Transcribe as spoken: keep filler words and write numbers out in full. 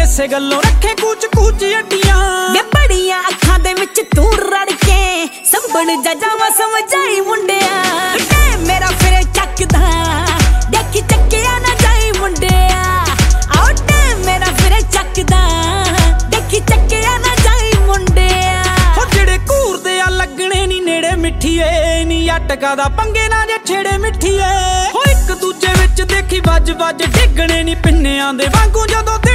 ਇਸੇ ਗੱਲੋਂ ਰੱਖੇ ਕੂਚ ਕੂਚ ਅੱਡੀਆਂ ਵੇ ਬੜੀਆਂ ਅੱਖਾਂ ਦੇ ਵਿੱਚ ਤੂੰ ਰੜ ਕੇ ਸੰਭਲ ਜਾ ਜਾਵਾਂ ਸਮਝਾਈ ਮੁੰਡਿਆ ਟਾਈਮ ਮੇਰਾ ਫਿਰ ਚੱਕਦਾ ਦੇਖੀ ਚੱਕਿਆ ਨਾ ਜਾਈ ਮੁੰਡਿਆ ਆਓ ਟਾਈਮ ਮੇਰਾ ਫਿਰ ਚੱਕਦਾ ਦੇਖੀ ਚੱਕਿਆ ਨਾ ਜਾਈ ਮੁੰਡਿਆ ਹੋ ਜਿਹੜੇ ਘੂਰਦੇ ਆ ਲੱਗਣੇ ਨੀ ਨੇੜੇ ਮਿੱਠੀਏ ਨੀ ਅਟਕਾ ਦਾ ਪੰਗੇ ਨਾ ਜੇ ਛੇੜੇ ਮਿੱਠੀਏ ਹੋ ਇੱਕ ਦੂਜੇ ਵਿੱਚ ਦੇਖੀ ਵੱਜ ਵੱਜ ਡਿੱਗਣੇ ਨੀ ਪਿੰਨਿਆਂ ਦੇ ਵਾਂਗੂ ਜਦੋਂ